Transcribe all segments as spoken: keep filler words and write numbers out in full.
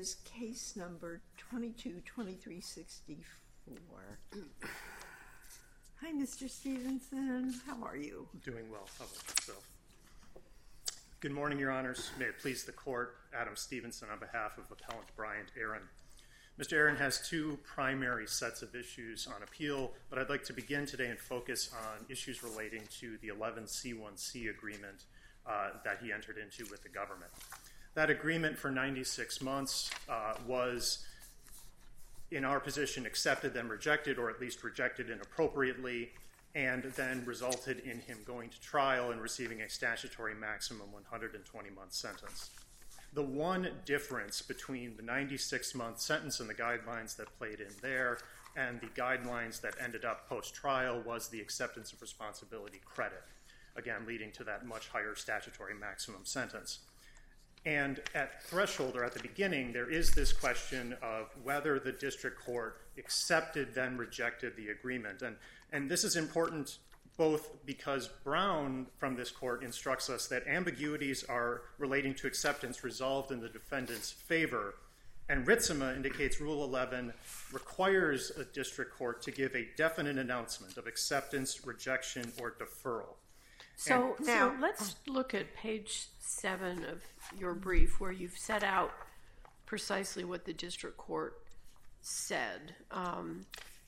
is case number twenty-two twenty-three sixty-four. Hi, Mister Stevenson. How are you? Doing well. How about yourself? Good morning, Your Honors. May it please the Court, Adam Stevenson on behalf of Appellant Bryant Aaron. Mister Aaron has two primary sets of issues on appeal, but I'd like to begin today and focus on issues relating to the eleven C one C agreement uh, that he entered into with the government. That agreement for ninety-six months uh, was, in our position, accepted, then rejected, or at least rejected inappropriately, and then resulted in him going to trial and receiving a statutory maximum one hundred twenty month sentence. The one difference between the ninety-six month sentence and the guidelines that played in there and the guidelines that ended up post-trial was the acceptance of responsibility credit, again, leading to that much higher statutory maximum sentence. And at threshold, or at the beginning, there is this question of whether the district court accepted, then rejected the agreement. And, and this is important both because Brown from this court instructs us that ambiguities are relating to acceptance resolved in the defendant's favor, and Ritzema indicates Rule eleven requires a district court to give a definite announcement of acceptance, rejection, or deferral. So and, now so let's look at page seven of your brief where you've set out precisely what the district court said. Um,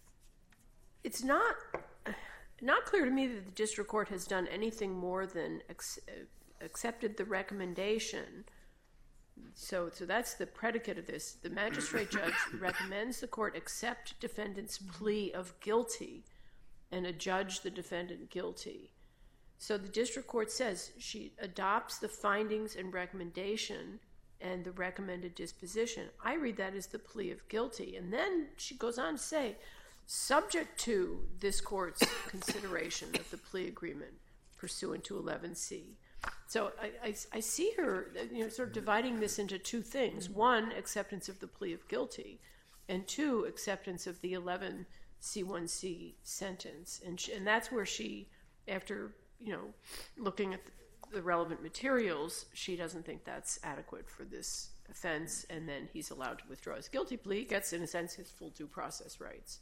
it's not not clear to me that the district court has done anything more than ex- accepted the recommendation. So, so that's the predicate of this. The magistrate judge recommends the court accept defendant's plea of guilty and adjudge the defendant guilty. So the district court says she adopts the findings and recommendation and the recommended disposition. I read that as the plea of guilty. And then she goes on to say, subject to this court's consideration of the plea agreement pursuant to eleven C. So I, I, I see her, you know, sort of dividing this into two things. One, acceptance of the plea of guilty, and two, acceptance of the eleven C one C sentence. And, she, and that's where she, after you know, looking at the relevant materials, she doesn't think that's adequate for this offense, and then he's allowed to withdraw his guilty plea, gets, in a sense, his full due process rights.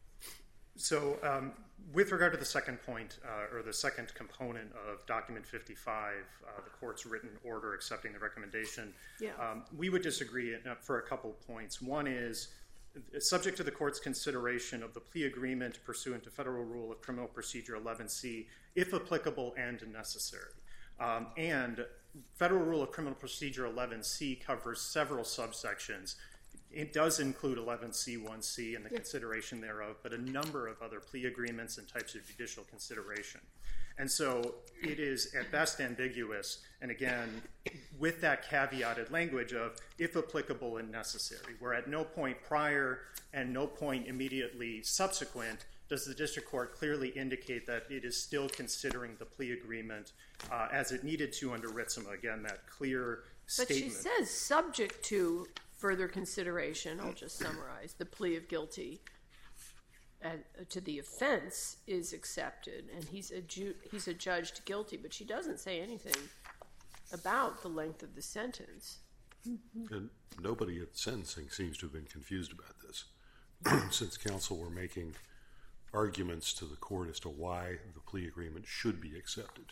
So um, with regard to the second point, uh, or the second component of Document fifty-five, uh, the court's written order accepting the recommendation, yeah. um, we would disagree for a couple points. One is, subject to the court's consideration of the plea agreement pursuant to Federal Rule of Criminal Procedure eleven C, if applicable and necessary. Um, and Federal Rule of Criminal Procedure eleven C covers several subsections. It does include eleven C one C and the yep. consideration thereof, but a number of other plea agreements and types of judicial consideration. And so it is at best ambiguous, and again, with that caveated language of if applicable and necessary, where at no point prior and no point immediately subsequent does the district court clearly indicate that it is still considering the plea agreement uh, as it needed to under Ritzema. Again, that clear statement. But she says subject to further consideration, I'll just summarize, the plea of guilty and, uh, to the offense is accepted, and he's adju- he's adjudged guilty, but she doesn't say anything about the length of the sentence. And nobody at sentencing seems to have been confused about this, since counsel were making arguments to the court as to why the plea agreement should be accepted.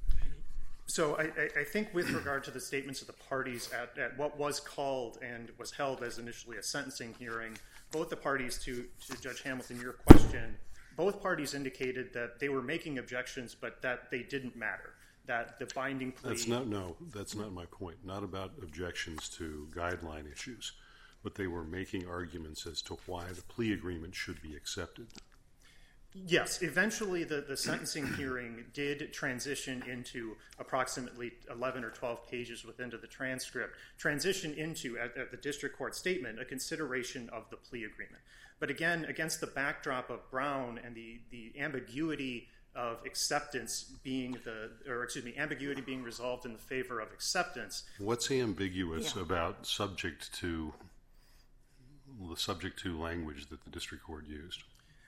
So I, I think with regard to the statements of the parties at, at what was called and was held as initially a sentencing hearing, both the parties, to, to Judge Hamilton, your question, both parties indicated that they were making objections, but that they didn't matter, that the binding plea... That's not, no, that's not my point. Not about objections to guideline issues, but they were making arguments as to why the plea agreement should be accepted. Yes, eventually the, the sentencing hearing did transition into approximately eleven or twelve pages within the transcript, transition into, at, at the district court statement, a consideration of the plea agreement. But again, against the backdrop of Brown and the, the ambiguity of acceptance being the, or excuse me, ambiguity being resolved in the favor of acceptance. What's ambiguous yeah. about subject to, the subject to language that the district court used?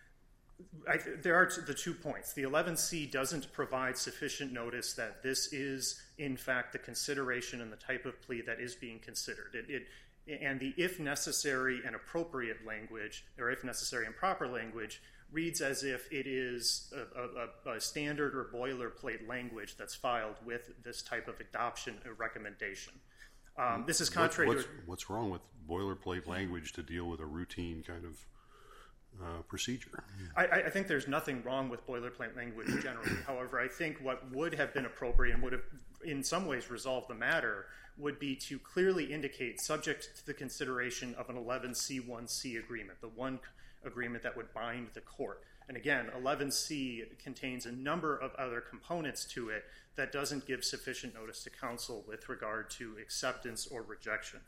I, there are t- the two points. The eleven C doesn't provide sufficient notice that this is, in fact, the consideration and the type of plea that is being considered. It, it and the if necessary and appropriate language, or if necessary and proper language, reads as if it is a, a, a standard or boilerplate language that's filed with this type of adoption or recommendation. Um, this is contrary what, what's, to... What's wrong with boilerplate language to deal with a routine kind of uh, procedure? I, I think there's nothing wrong with boilerplate language generally. However, I think what would have been appropriate and would have in some ways resolved the matter would be to clearly indicate, subject to the consideration of an eleven C one C agreement, the one agreement that would bind the court. And again, eleven C contains a number of other components to it that doesn't give sufficient notice to counsel with regard to acceptance or rejection.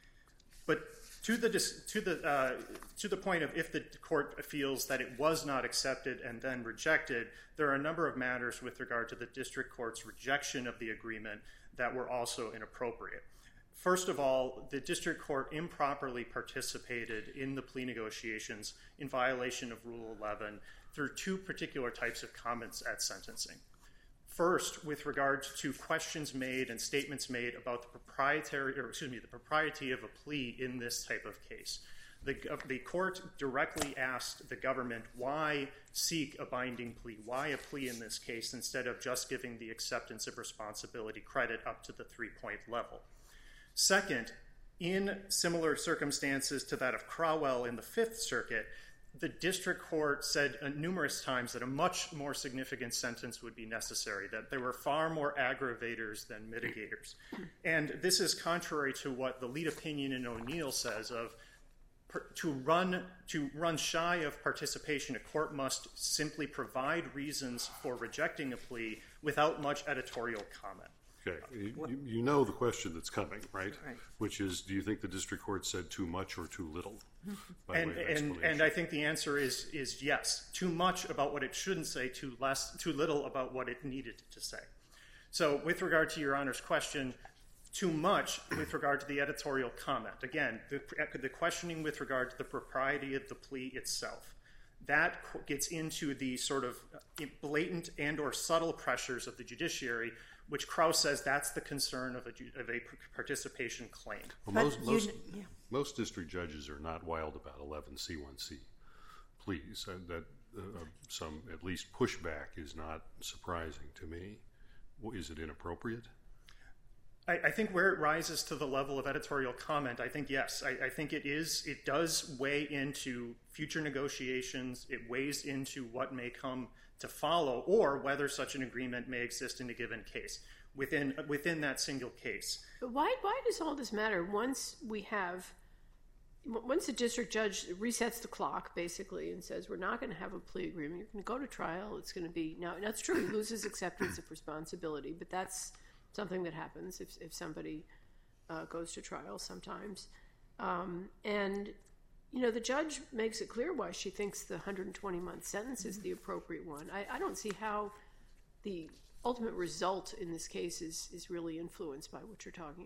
But to the to the uh, to the point of if the court feels that it was not accepted and then rejected, there are a number of matters with regard to the district court's rejection of the agreement that were also inappropriate. First of all, the district court improperly participated in the plea negotiations in violation of Rule eleven through two particular types of comments at sentencing. First, with regard to questions made and statements made about the proprietary, or excuse me, the propriety of a plea in this type of case. The, the court directly asked the government why seek a binding plea, why a plea in this case instead of just giving the acceptance of responsibility credit up to the three-point level. Second, in similar circumstances to that of Crowell in the Fifth Circuit, the district court said uh, numerous times that a much more significant sentence would be necessary, that there were far more aggravators than mitigators. And this is contrary to what the lead opinion in O'Neill says of per, to run to run shy of participation, a court must simply provide reasons for rejecting a plea without much editorial comment. Okay, you, you know the question that's coming, right? Right. Which is, do you think the district court said too much or too little? By And, way of and, explanation? and I think the answer is is yes. Too much about what it shouldn't say, too less, too little about what it needed to say. So with regard to Your Honor's question, too much with regard to the editorial comment. Again, the, the questioning with regard to the propriety of the plea itself. That gets into the sort of blatant and or subtle pressures of the judiciary, which Krauss says that's the concern of a, of a participation claim. Well, most, you, most, yeah. most district judges are not wild about eleven C one C pleas. Uh, that uh, some at least pushback is not surprising to me. Is it inappropriate? I, I think where it rises to the level of editorial comment, I think yes. I, I think it is. It does weigh into future negotiations. It weighs into what may come to follow, or whether such an agreement may exist in a given case within within that single case. But why why does all this matter? Once we have, once the district judge resets the clock basically and says we're not going to have a plea agreement, you're going to go to trial. It's going to be now. That's true. He loses acceptance of responsibility, but that's something that happens if if somebody uh, goes to trial sometimes. Um, and you know, the judge makes it clear why she thinks the one hundred twenty month sentence is the appropriate one. I, I don't see how the ultimate result in this case is, is really influenced by what you're talking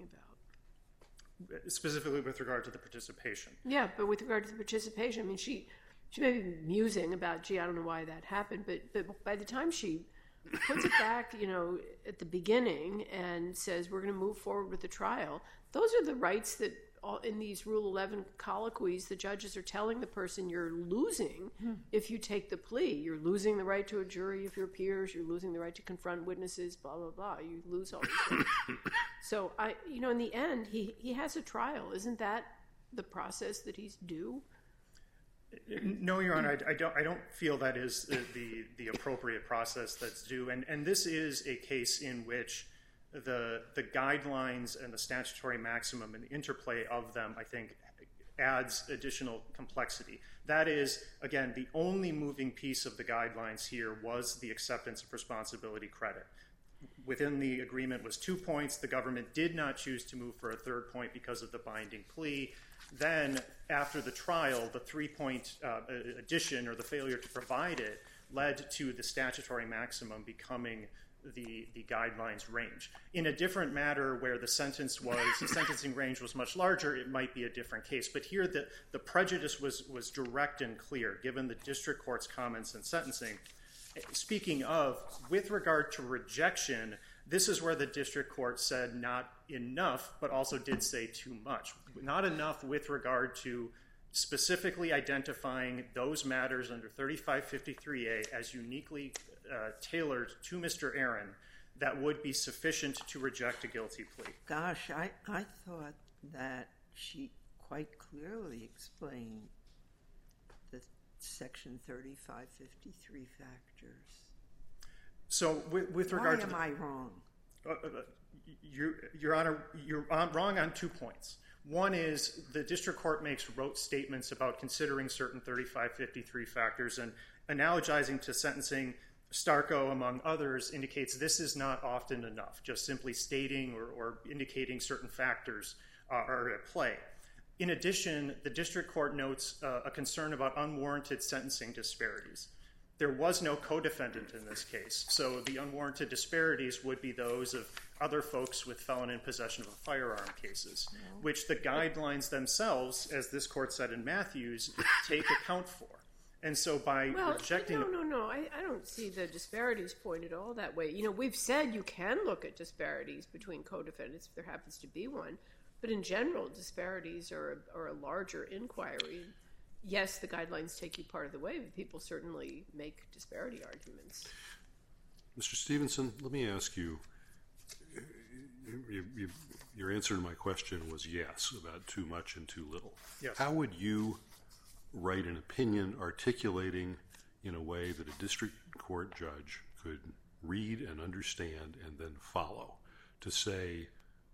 about. Specifically with regard to the participation. Yeah, but with regard to the participation, I mean, she she may be musing about, gee, I don't know why that happened, but but by the time she puts it back, you know, at the beginning and says we're going to move forward with the trial, those are the rights that all, in these Rule eleven colloquies, the judges are telling the person you're losing hmm. if you take the plea. You're losing the right to a jury of your peers. You're losing the right to confront witnesses, blah, blah, blah. You lose all these things. So, I, you know, in the end, he, he has a trial. Isn't that the process that he's due? No, Your Honor, I, I don't. I don't feel that is the, the, the appropriate process that's due. And and this is a case in which the the guidelines and the statutory maximum and the interplay of them, I think, adds additional complexity. That is, again, the only moving piece of the guidelines here was the acceptance of responsibility credit. Within the agreement was two points. The government did not choose to move for a third point because of the binding plea. Then, after the trial, the three-point uh, addition or the failure to provide it led to the statutory maximum becoming the, the guidelines range. In a different matter where the sentence was, the sentencing range was much larger, it might be a different case. But here the, the prejudice was, was direct and clear, given the district court's comments and sentencing. Speaking of, with regard to rejection, this is where the district court said not enough, but also did say too much. Not enough with regard to specifically identifying those matters under thirty-five fifty-three A as uniquely uh, tailored to Mister Aaron that would be sufficient to reject a guilty plea. Gosh, I, I thought that she quite clearly explained the Section thirty-five fifty-three factors. So with, with regard Why to... am the, I wrong? Uh, uh, Your, Your Honor, you're wrong on two points. One is the district court makes rote statements about considering certain thirty-five fifty-three factors, and analogizing to sentencing, Starko, among others, indicates this is not often enough. Just simply stating or, or indicating certain factors uh, are at play. In addition, the district court notes uh, a concern about unwarranted sentencing disparities. There was no co-defendant in this case, so the unwarranted disparities would be those of other folks with felon in possession of a firearm cases, no. which the guidelines themselves, as this court said in Matthews, take account for. And so by well, rejecting... No, no, no. I, I don't see the disparities pointed all that way. You know, we've said you can look at disparities between co-defendants if there happens to be one, but in general, disparities are a, are a larger inquiry. Yes, the guidelines take you part of the way, but people certainly make disparity arguments. Mister Stevenson, let me ask you, you, you, your answer to my question was yes, about too much and too little. Yes. How would you write an opinion articulating in a way that a district court judge could read and understand and then follow to say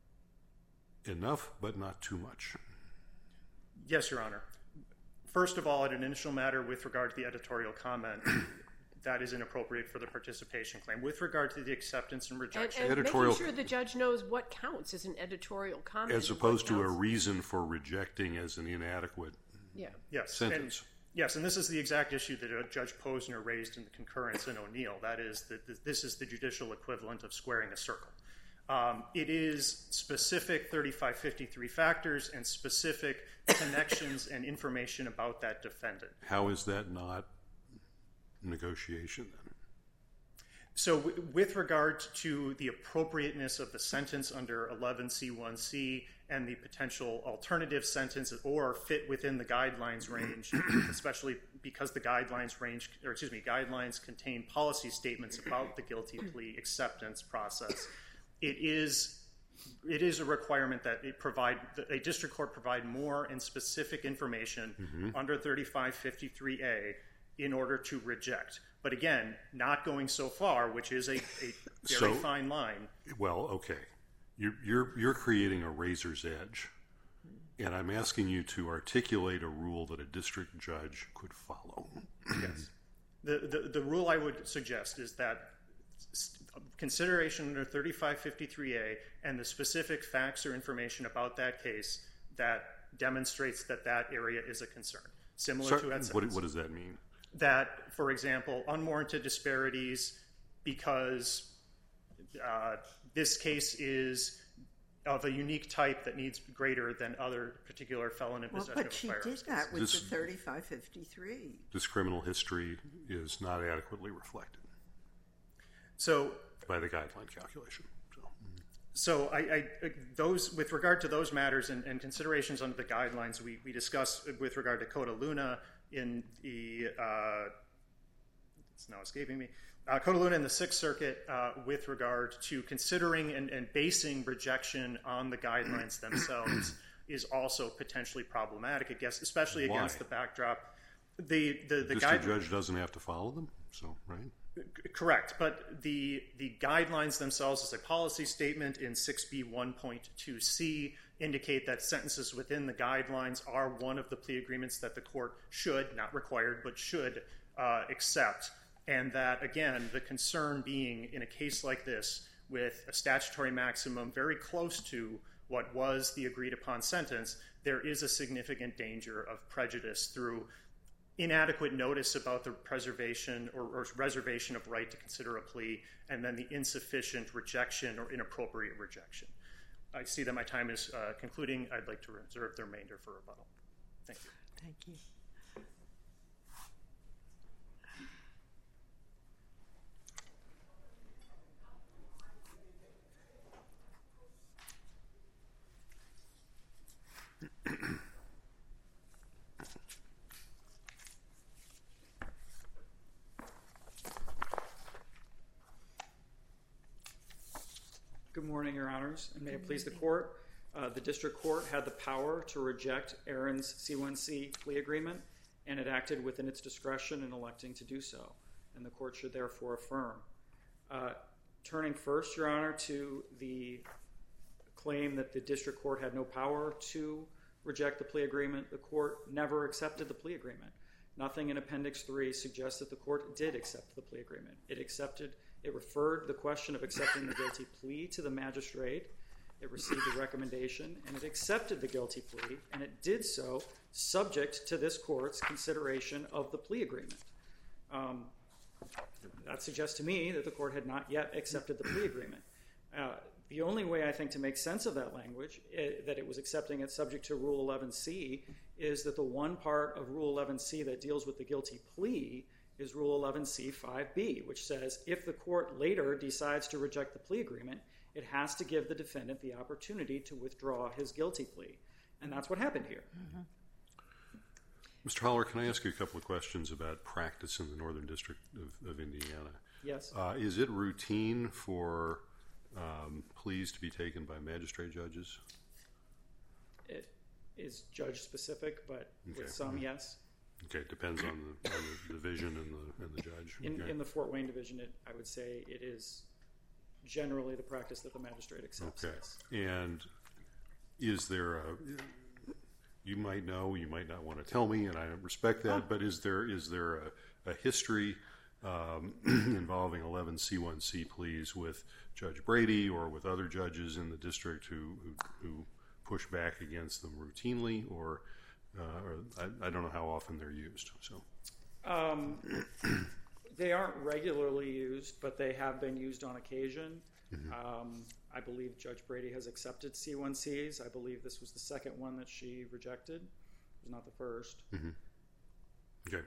enough but not too much? Yes, Your Honor. First of all, at an initial matter with regard to the editorial comment, that is inappropriate for the participation claim. With regard to the acceptance and rejection... And, and editorial, making sure the judge knows what counts as an editorial comment. As opposed to a reason for rejecting as an inadequate yeah. yes. sentence. And, yes, and this is the exact issue that Judge Posner raised in the concurrence in O'Neill. That is, that this is the judicial equivalent of squaring a circle. Um, it is specific thirty-five fifty-three factors and specific connections and information about that defendant. How is that not negotiation then? So w- with regard to the appropriateness of the sentence under eleven C one C and the potential alternative sentence or fit within the guidelines range, especially because the guidelines range, or excuse me, guidelines contain policy statements about the guilty plea acceptance process, it is it is a requirement that it provide that a district court provide more and specific information mm-hmm. under thirty-five fifty-three A in order to reject. But again, not going so far, which is a, a very so, fine line. Well, okay. You're, you're, you're creating a razor's edge, and I'm asking you to articulate a rule that a district judge could follow. Yes. The, the, the rule I would suggest is that consideration under thirty-five fifty-three A and the specific facts or information about that case that demonstrates that that area is a concern. Similar Sorry, to that sentence. What, what does that mean? That, for example, unwarranted disparities because uh, this case is of a unique type that needs greater than other particular felon in possession well, but of she firearms. did that with this, the thirty-five fifty-three. This criminal history is not adequately reflected. So by the guideline calculation. So, so I, I those with regard to those matters and, and considerations under the guidelines we, we discussed with regard to Coda Luna in the uh, it's now escaping me. Uh, Coda Luna in the Sixth Circuit uh, with regard to considering and, and basing rejection on the guidelines themselves is also potentially problematic, I guess, especially Why? against the backdrop. The the, the, the district judge doesn't have to follow them, so right? Correct, but the the guidelines themselves as a policy statement in six B one point two C indicate that sentences within the guidelines are one of the plea agreements that the court should, not required, but should uh, accept. And that, again, the concern being in a case like this with a statutory maximum very close to what was the agreed upon sentence, there is a significant danger of prejudice through inadequate notice about the preservation or, or reservation of right to consider a plea, and then the insufficient rejection or inappropriate rejection. I see that my time is uh, concluding. I'd like to reserve the remainder for rebuttal. Thank you. Thank you. Good morning, Your Honors, and may it please the Court. Uh, the District Court had the power to reject Aaron's C one C plea agreement, and it acted within its discretion in electing to do so, and the Court should therefore affirm. Uh, turning first, Your Honor, to the claim that the District Court had no power to reject the plea agreement, the Court never accepted the plea agreement. Nothing in Appendix three suggests that the Court did accept the plea agreement. It accepted, it referred the question of accepting the guilty plea to the magistrate. It received a recommendation, and it accepted the guilty plea, and it did so subject to this Court's consideration of the plea agreement. Um, that suggests to me that the Court had not yet accepted the plea agreement. Uh, the only way, I think, to make sense of that language, it, that it was accepting it subject to Rule eleven C, is that the one part of Rule eleven C that deals with the guilty plea is Rule eleven C five B, which says if the Court later decides to reject the plea agreement, it has to give the defendant the opportunity to withdraw his guilty plea. And that's what happened here. Mm-hmm. Mister Holler, can I ask you a couple of questions about practice in the Northern District of, of Indiana? Yes. Uh, is it routine for um, pleas to be taken by magistrate judges? It is judge-specific, but Okay. with some, yes. Okay, it depends on the, on the division and the, and the judge. In, Okay. in the Fort Wayne division, it, I would say it is generally the practice that the magistrate accepts. Okay. Yes. And is there a, you might know, you might not want to tell me, and I respect that, Oh. but is there is there a, a history um, involving eleven C one C pleas with Judge Brady or with other judges in the district who, who, who push back against them routinely, or, uh, or I, I don't know how often they're used. So, Um, they aren't regularly used, but they have been used on occasion. Mm-hmm. Um, I believe Judge Brady has accepted C one Cs. I believe this was the second one that she rejected. It was not the first. mm-hmm. Okay.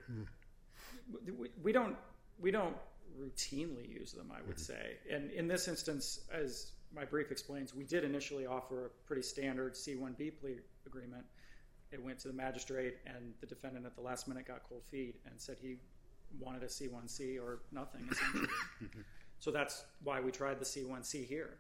We, we don't we don't routinely use them, I would Mm-hmm. say. And in this instance, as my brief explains, we did initially offer a pretty standard C one B plea agreement. It went to the magistrate, and the defendant at the last minute got cold feet and said he wanted a C one C or nothing, essentially. So that's why we tried the C one C here.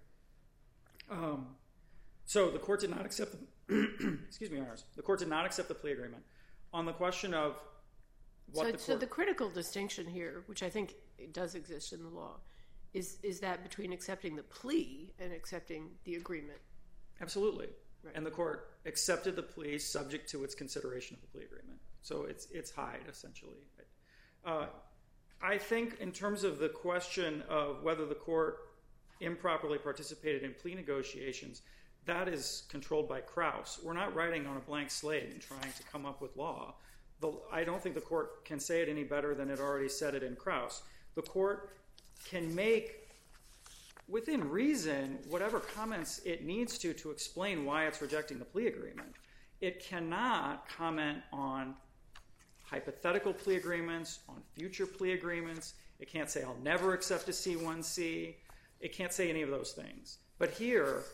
Um, so the court did not accept the, excuse me, Your Honors. The court did not accept the plea agreement. On the question of what so, the so court... the critical distinction here, which I think does exist in the law, is is that between accepting the plea and accepting the agreement. Absolutely. Right. And the court accepted the plea subject to its consideration of the plea agreement. So it's it's Hyde, essentially. Uh, I think in terms of the question of whether the court improperly participated in plea negotiations, that is controlled by Krauss. We're not writing on a blank slate and trying to come up with law. The, I don't think the court can say it any better than it already said it in Krauss. The court can make, within reason, whatever comments it needs to to explain why it's rejecting the plea agreement. It cannot comment on hypothetical plea agreements, on future plea agreements. It can't say, I'll never accept a C one C. It can't say any of those things. But here,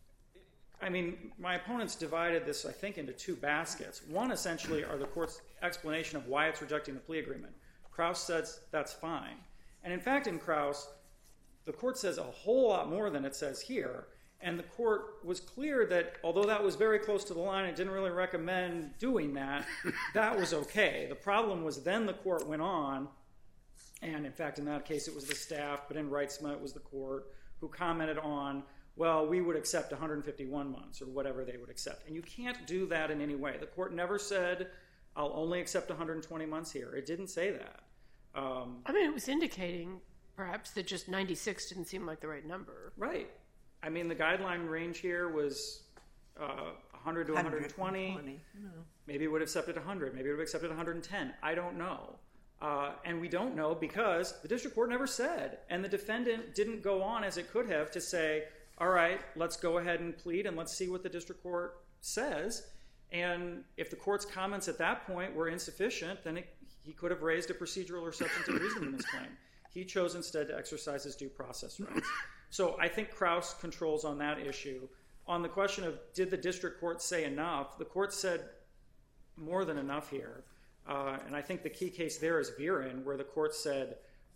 I mean, my opponents divided this, I think, into two baskets. One, essentially, are the court's explanation of why it's rejecting the plea agreement. Krauss says that's fine. And in fact, in Krauss, the court says a whole lot more than it says here. And the court was clear that although that was very close to the line, it didn't really recommend doing that, that was okay. The problem was then the court went on, and in fact, in that case, it was the staff, but in Reitzma, it was the court, who commented on, well, we would accept one hundred fifty-one months or whatever they would accept. And you can't do that in any way. The court never said, I'll only accept one hundred twenty months here. It didn't say that. Um, I mean, it was indicating perhaps that just ninety-six didn't seem like the right number. Right. I mean, the guideline range here was uh, one hundred to one hundred twenty. one hundred twenty. No. Maybe it would have accepted one hundred. Maybe it would have accepted one hundred ten. I don't know. Uh, and we don't know because the district court never said. And the defendant didn't go on as it could have to say, all right, let's go ahead and plead and let's see what the district court says. And if the court's comments at that point were insufficient, then it, he could have raised a procedural or substantive reasonableness claim. He chose instead to exercise his due process rights. So I think Krauss controls on that issue. On the question of did the district court say enough, the court said more than enough here. Uh, and I think the key case there is Viren, where the court said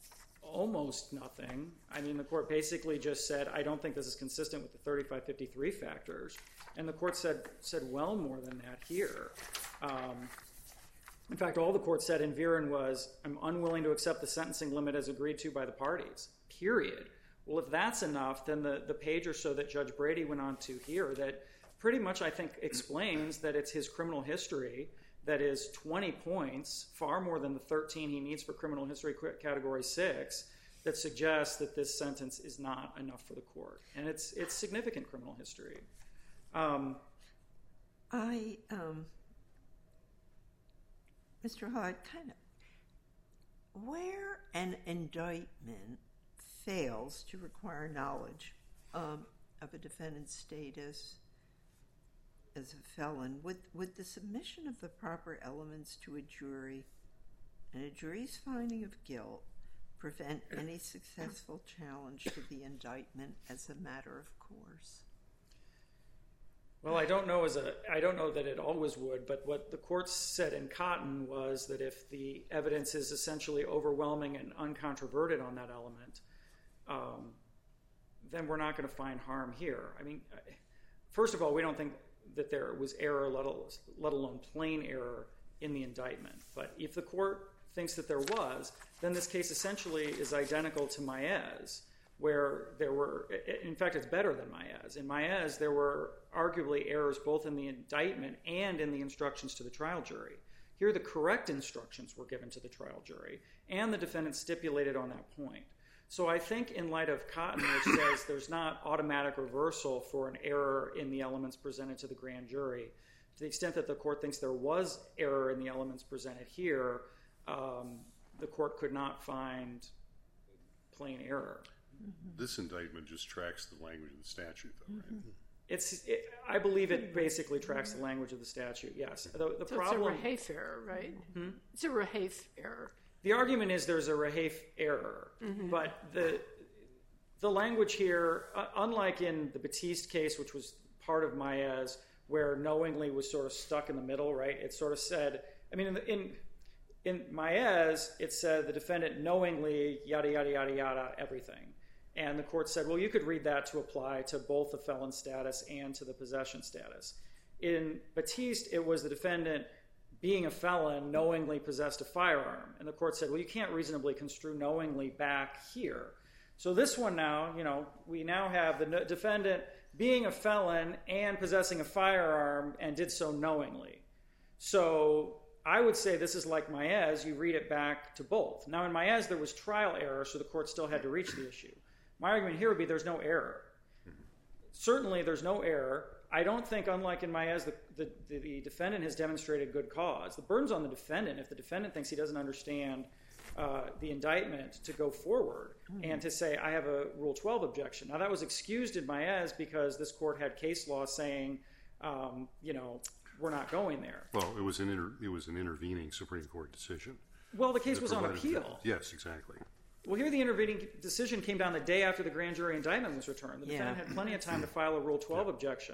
almost nothing. I mean, the court basically just said, I don't think this is consistent with the thirty-five fifty-three factors. And the court said said well more than that here. Um, in fact, all the court said in Viren was, I'm unwilling to accept the sentencing limit as agreed to by the parties, period. Well, if that's enough, then the, the page or so that Judge Brady went on to here that pretty much, I think, explains that it's his criminal history that is twenty points, far more than the thirteen he needs for criminal history category six, that suggests that this sentence is not enough for the court. And it's it's significant criminal history. Um, I, um, Mister Hyde, kind of, where an indictment fails to require knowledge um, of a defendant's status as a felon, would, would the submission of the proper elements to a jury and a jury's finding of guilt prevent any successful challenge to the indictment as a matter of course? Well, I don't know as a I don't know that it always would, but what the court said in Cotton was that if the evidence is essentially overwhelming and uncontroverted on that element, um, then we're not going to find harm here. I mean, first of all, we don't think that there was error, let alone, let alone plain error in the indictment. But if the court thinks that there was, then this case essentially is identical to Maez, where there were, in fact, it's better than Maez. In Maez, there were arguably errors both in the indictment and in the instructions to the trial jury. Here, the correct instructions were given to the trial jury, and the defendant stipulated on that point. So I think in light of Cotton, which says there's not automatic reversal for an error in the elements presented to the grand jury, to the extent that the court thinks there was error in the elements presented here, um, the court could not find plain error. This indictment just tracks the language of the statute, though, right? Mm-hmm. It's, it, I believe it basically tracks the language of the statute, yes. The, the so problem, it's a Rahafe error, right? Hmm? It's a Rahafe error. The argument is there's a Rahafe error, mm-hmm. but the the language here, uh, unlike in the Batiste case, which was part of Maez, where knowingly was sort of stuck in the middle, right? It sort of said, I mean, in in, in Maez, it said the defendant knowingly, yada, yada, yada, yada, everything. And the court said, well, you could read that to apply to both the felon status and to the possession status. In Batiste, it was the defendant being a felon knowingly possessed a firearm. And the court said, well, you can't reasonably construe knowingly back here. So this one now, you know, we now have the defendant being a felon and possessing a firearm and did so knowingly. So I would say this is like Maez, you read it back to both. Now in Maez, there was trial error, so the court still had to reach the issue. My argument here would be there's no error. Certainly there's no error. I don't think, unlike in Maez, the, the, the defendant has demonstrated good cause. The burden's on the defendant if the defendant thinks he doesn't understand uh, the indictment to go forward mm-hmm. and to say, I have a Rule twelve objection. Now, that was excused in Maez because this court had case law saying, um, you know, we're not going there. Well, it was an inter- it was an intervening Supreme Court decision. Well, the case was on appeal. The, yes, exactly. Well, here the intervening decision came down the day after the grand jury indictment was returned. The yeah. defendant had plenty of time to file a Rule twelve yeah. objection.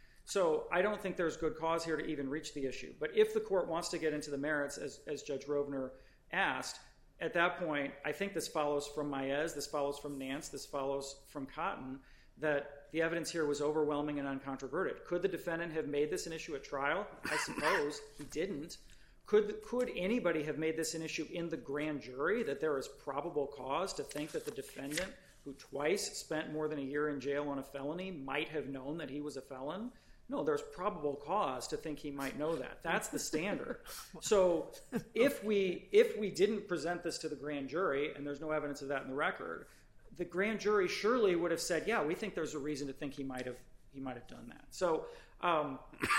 So I don't think there's good cause here to even reach the issue. But if the court wants to get into the merits, as, as Judge Rovner asked, at that point, I think this follows from Maez, this follows from Nance, this follows from Cotton, that the evidence here was overwhelming and uncontroverted. Could the defendant have made this an issue at trial? I suppose he didn't. Could, could anybody have made this an issue in the grand jury, that there is probable cause to think that the defendant, who twice spent more than a year in jail on a felony, might have known that he was a felon? No, there's probable cause to think he might know that. That's the standard. So if we if we didn't present this to the grand jury, and there's no evidence of that in the record, the grand jury surely would have said, yeah, we think there's a reason to think he might have he might have done that. So um,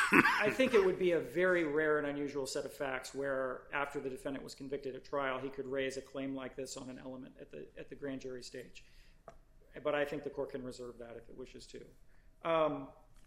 I think it would be a very rare and unusual set of facts where after the defendant was convicted at trial, he could raise a claim like this on an element at the at the grand jury stage. But I think the court can reserve that if it wishes to. Um,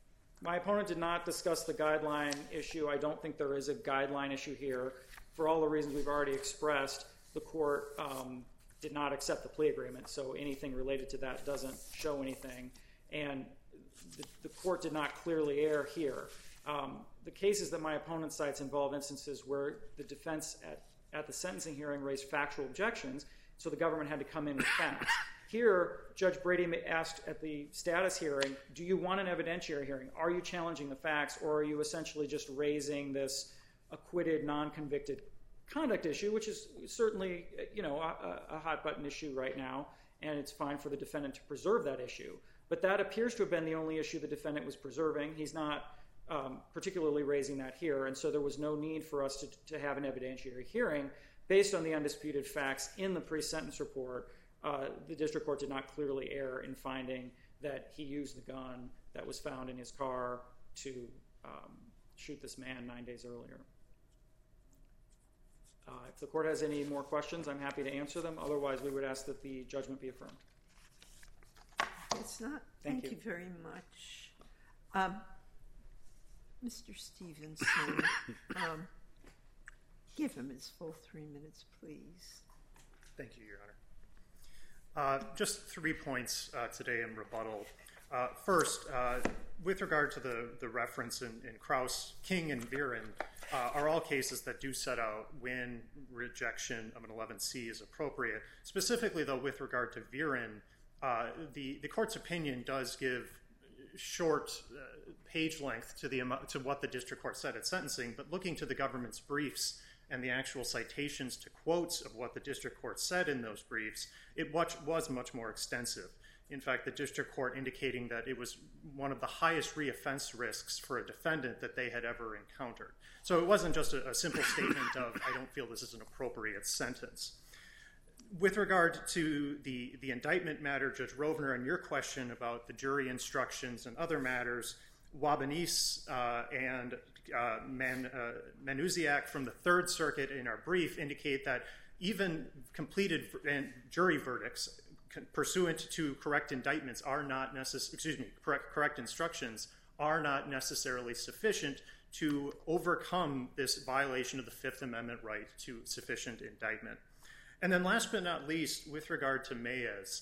My opponent did not discuss the guideline issue. I don't think there is a guideline issue here. For all the reasons we've already expressed, the court um, did not accept the plea agreement, so anything related to that doesn't show anything. And the, the court did not clearly err here. Um, the cases that my opponent cites involve instances where the defense at, at the sentencing hearing raised factual objections, so the government had to come in with facts. Here, Judge Brady asked at the status hearing, do you want an evidentiary hearing? Are you challenging the facts, or are you essentially just raising this acquitted, non-convicted conduct issue, which is certainly, you know, a, a hot-button issue right now, and it's fine for the defendant to preserve that issue. But that appears to have been the only issue the defendant was preserving. He's not um, particularly raising that here, and so there was no need for us to, to have an evidentiary hearing based on the undisputed facts in the pre-sentence report. Uh, the district court did not clearly err in finding that he used the gun that was found in his car to um, shoot this man nine days earlier. Uh, if the court has any more questions, I'm happy to answer them. Otherwise, we would ask that the judgment be affirmed. It's not. Thank Thank, you. you very much. Um, Mister Stevenson, um, give him his full three minutes, please. Thank you, Your Honor. Uh, just three points uh, today in rebuttal. Uh, first, uh, with regard to the, the reference in, in Krauss, King and Viren uh, are all cases that do set out when rejection of an eleven C is appropriate. Specifically, though, with regard to Viren, uh, the, the court's opinion does give short uh, page length to, the, to what the district court said at sentencing, but looking to the government's briefs and the actual citations to quotes of what the district court said in those briefs, it was much more extensive. In fact, the district court indicating that it was one of the highest reoffense risks for a defendant that they had ever encountered. So it wasn't just a, a simple statement of, I don't feel this is an appropriate sentence. With regard to the, the indictment matter, Judge Rovner, and your question about the jury instructions and other matters, Wabanese uh, and uh, Man, uh, Manuziak from the Third Circuit in our brief indicate that even completed jury verdicts pursuant to correct indictments are not necess- excuse me, correct, correct instructions are not necessarily sufficient to overcome this violation of the Fifth Amendment right to sufficient indictment. And then last but not least, with regard to Mayes,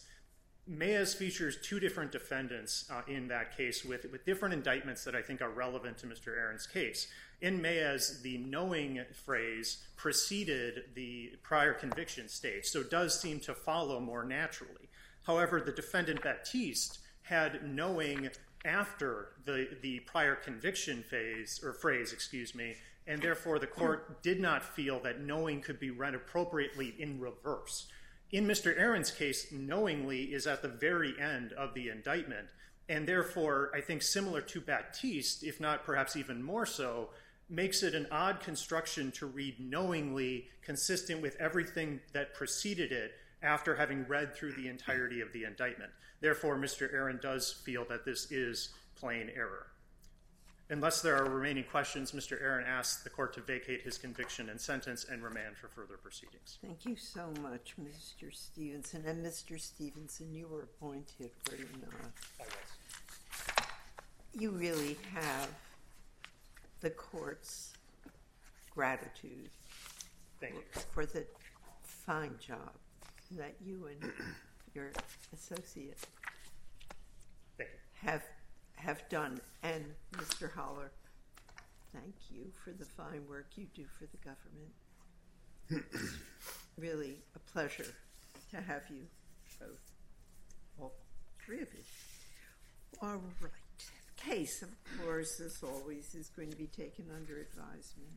Mayes features two different defendants uh, in that case with, with different indictments that I think are relevant to Mister Aaron's case. In Mayes, the knowing phrase preceded the prior conviction stage, so it does seem to follow more naturally. However, the defendant Baptiste had knowing after the, the prior conviction phase, or phrase, excuse me, and therefore the court did not feel that knowing could be read appropriately in reverse. In Mister Aaron's case, knowingly is at the very end of the indictment, and therefore, I think similar to Baptiste, if not perhaps even more so, makes it an odd construction to read knowingly consistent with everything that preceded it after having read through the entirety of the indictment. Therefore, Mister Aaron does feel that this is plain error. Unless there are remaining questions, Mister Aaron asks the court to vacate his conviction and sentence and remand for further proceedings. Thank you so much, Mister Stevenson. And Mister Stevenson, you were appointed, were you not? I was. You really have the court's gratitude Thank you. for the fine job that you and your associate Thank you. have have done. And Mister Holler, thank you for the fine work you do for the government. It's really a pleasure to have you both, all three of you. All right. Case, of course, as always, is going to be taken under advisement.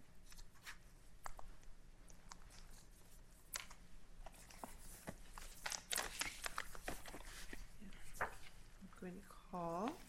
I'm going to call